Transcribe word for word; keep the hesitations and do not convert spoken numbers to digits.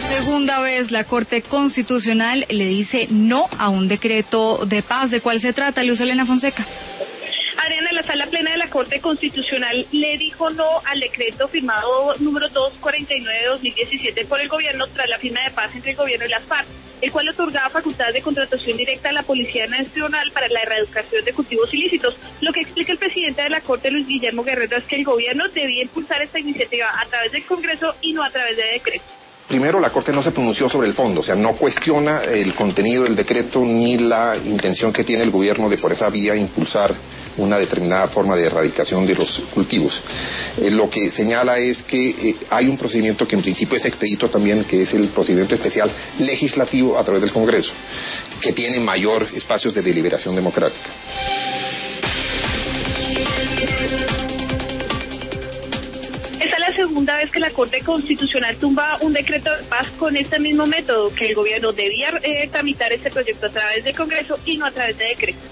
segunda vez, la Corte Constitucional le dice no a un decreto de paz. ¿De cuál se trata, Luz Helena Fonseca? Adriana, la Sala Plena de la Corte Constitucional le dijo no al decreto firmado número doscientos cuarenta y nueve de dos mil diecisiete por el gobierno tras la firma de paz entre el gobierno y las FARC, el cual otorgaba facultades de contratación directa a la Policía Nacional para la erradicación de cultivos ilícitos. Lo que explica el presidente de la Corte, Luis Guillermo Guerrero, es que el gobierno debía impulsar esta iniciativa a través del Congreso y no a través de decreto. Primero, la Corte no se pronunció sobre el fondo, o sea, no cuestiona el contenido del decreto ni la intención que tiene el gobierno de por esa vía impulsar una determinada forma de erradicación de los cultivos. Eh, lo que señala es que eh, hay un procedimiento que en principio es expedito también, que es el procedimiento especial legislativo a través del Congreso, que tiene mayor espacios de deliberación democrática. Esta es la segunda vez que la Corte Constitucional tumba un decreto de paz con este mismo método, que el gobierno debía eh, tramitar este proyecto a través del Congreso y no a través de decreto.